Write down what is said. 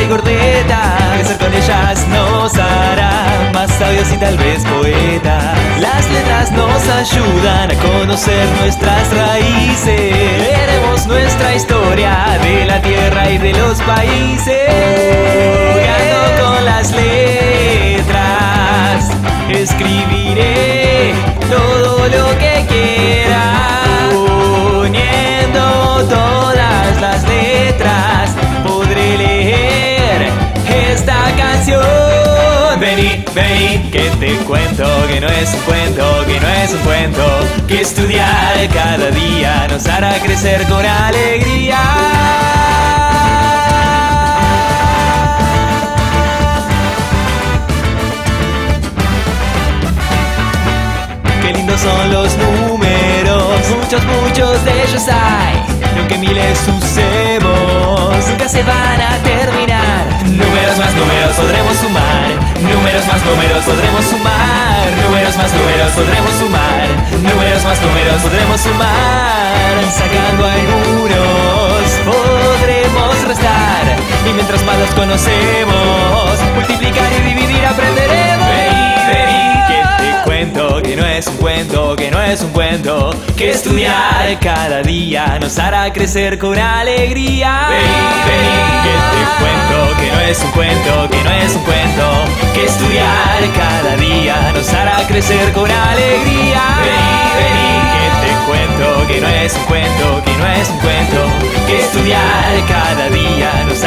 y gordeta. Crecer con ellas nos hará más sabios y tal vez poetas. Las letras nos ayudan a conocer nuestras raíces. Leeremos nuestra historia de la tierra y de los países. Jugando con las letras, escribiré todo lo que quiera. Uniendo todas las letras, podré leer esta canción. Vení, vení, que te cuento, que no es un cuento, que no es un cuento, que estudiar cada día nos hará crecer con alegría. Qué lindos son los números, muchos, muchos de ellos hay. Y aunque miles usemos, nunca se van a terminar. Números más números podremos sumar. Números más números podremos sumar. Números más números podremos sumar. Números más números podremos sumar. Sacando algunos podremos restar. Y mientras más los conocemos, multiplicar y dividir aprenderemos. Que no es un cuento, que no es un cuento, que estudiar cada día nos hará crecer con alegría. Vení, vení, que te cuento, que no es un cuento, que no es un cuento, que estudiar cada día nos hará crecer con alegría. Vení, vení, que te cuento, que no es un cuento, que no es un cuento, que estudiar cada día nos